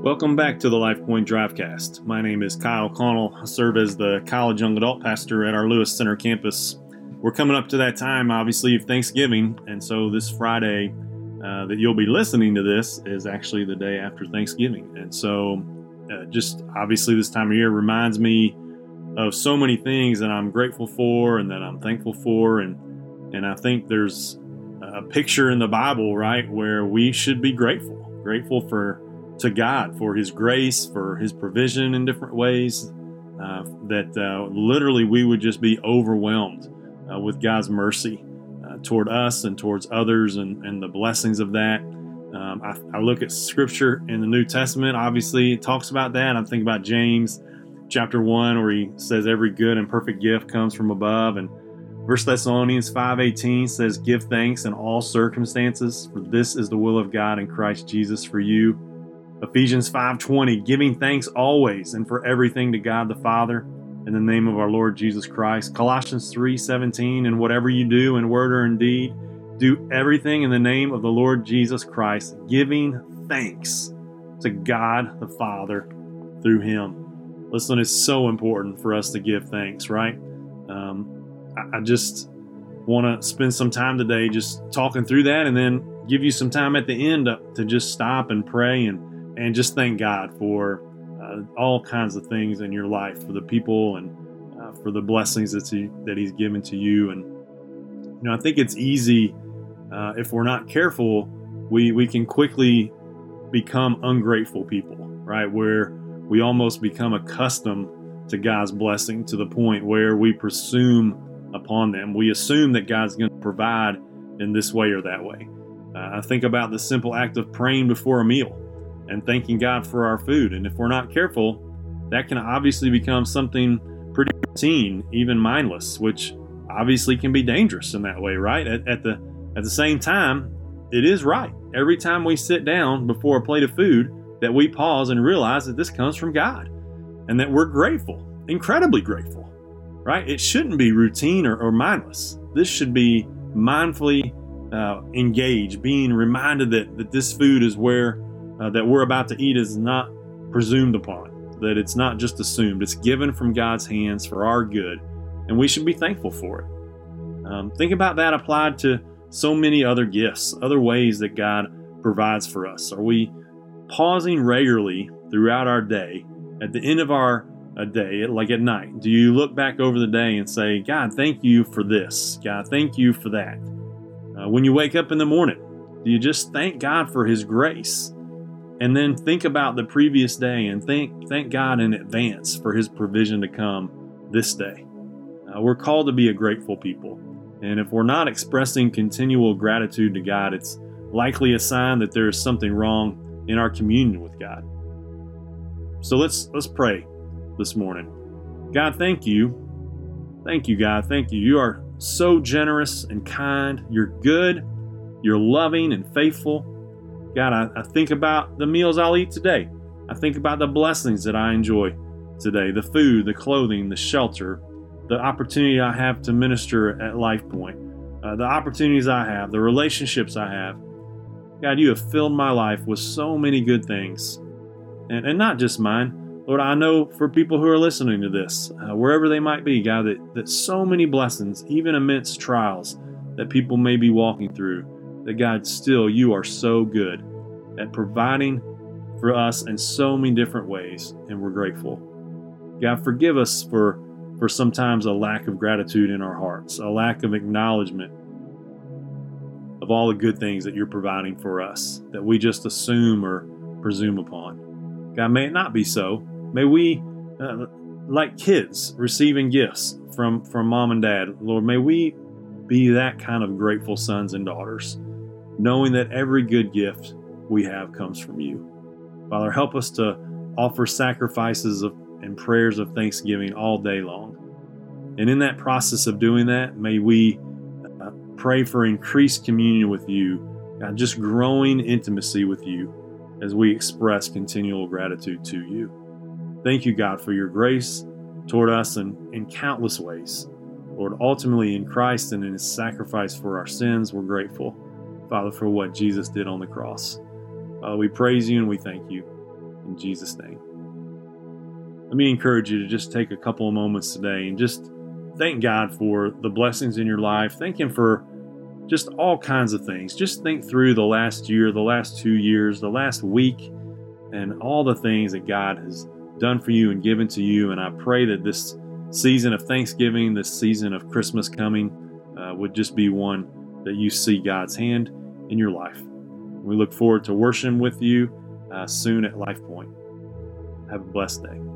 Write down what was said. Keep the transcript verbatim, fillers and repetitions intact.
Welcome back to the LifePoint Drivecast. My name is Kyle Connell. I serve as the college young adult pastor at our Lewis Center campus. We're coming up to that time, obviously, of Thanksgiving, and so this Friday uh, that you'll be listening to this is actually the day after Thanksgiving. And so uh, just obviously this time of year reminds me of so many things that I'm grateful for and that I'm thankful for, and and I think there's a picture in the Bible, right, where we should be grateful, grateful for to God for His grace, for His provision in different ways, uh, that uh, literally we would just be overwhelmed uh, with God's mercy uh, toward us and towards others, and, and the blessings of that. Um, I, I look at Scripture in the New Testament, obviously it talks about that. I think about James chapter one, where he says every good and perfect gift comes from above, and First Thessalonians five eighteen says, give thanks in all circumstances, for this is the will of God in Christ Jesus for you. Ephesians five twenty, giving thanks always and for everything to God the Father in the name of our Lord Jesus Christ. Colossians three seventeen, and whatever you do in word or in deed, do everything in the name of the Lord Jesus Christ, giving thanks to God the Father through Him. Listen, it's so important for us to give thanks, right? Um, I, I just want to spend some time today just talking through that, and then give you some time at the end to, to just stop and pray and And just thank God for uh, all kinds of things in your life, for the people and uh, for the blessings that, he, that He's given to you. And, you know, I think it's easy, uh, if we're not careful, we, we can quickly become ungrateful people, right? Where we almost become accustomed to God's blessing to the point where we presume upon them. We assume that God's going to provide in this way or that way. Uh, I think about the simple act of praying before a meal and thanking God for our food. And if we're not careful, that can obviously become something pretty routine, even mindless, which obviously can be dangerous in that way, right? At, at the at the same time, it is right. Every time we sit down before a plate of food, that we pause and realize that this comes from God and that we're grateful, incredibly grateful, right? It shouldn't be routine or, or mindless. This should be mindfully uh, engaged, being reminded that, that this food is where Uh, that we're about to eat is not presumed upon, that it's not just assumed. It's given from God's hands for our good, and we should be thankful for it. Um, think about that applied to so many other gifts, other ways that God provides for us. Are we pausing regularly throughout our day, at the end of our a day, like at night? Do you look back over the day and say, God, thank you for this. God, thank you for that. Uh, when you wake up in the morning, do you just thank God for His grace? And then think about the previous day and thank thank God in advance for His provision to come this day. Uh, we're called to be a grateful people. And if we're not expressing continual gratitude to God, it's likely a sign that there is something wrong in our communion with God. So let's let's pray this morning. God, thank you. Thank you, God. Thank you. You are so generous and kind. You're good. You're loving and faithful. God, I, I think about the meals I'll eat today. I think about the blessings that I enjoy today, the food, the clothing, the shelter, the opportunity I have to minister at LifePoint, uh, the opportunities I have, the relationships I have. God, you have filled my life with so many good things, and, and not just mine. Lord, I know for people who are listening to this, uh, wherever they might be, God, that, that so many blessings, even amidst trials that people may be walking through, that God, still, you are so good at providing for us in so many different ways, and we're grateful. God, forgive us for, for sometimes a lack of gratitude in our hearts, a lack of acknowledgement of all the good things that you're providing for us, that we just assume or presume upon. God, may it not be so. May we, uh, like kids receiving gifts from, from mom and dad, Lord, may we be that kind of grateful sons and daughters, knowing that every good gift we have comes from you. Father, help us to offer sacrifices of, and prayers of thanksgiving all day long. And in that process of doing that, may we uh, pray for increased communion with you, God, just growing intimacy with you as we express continual gratitude to you. Thank you, God, for your grace toward us in, in countless ways. Lord, ultimately in Christ and in His sacrifice for our sins, we're grateful, Father, for what Jesus did on the cross. Father, we praise you and we thank you. in Jesus' name. Let me encourage you to just take a couple of moments today and just thank God for the blessings in your life. Thank Him for just all kinds of things. Just think through the last year, the last two years, the last week, and all the things that God has done for you and given to you. And I pray that this season of Thanksgiving, this season of Christmas coming, uh, would just be one that you see God's hand in your life. We look forward to worshiping with you uh, soon at Life Point. Have a blessed day.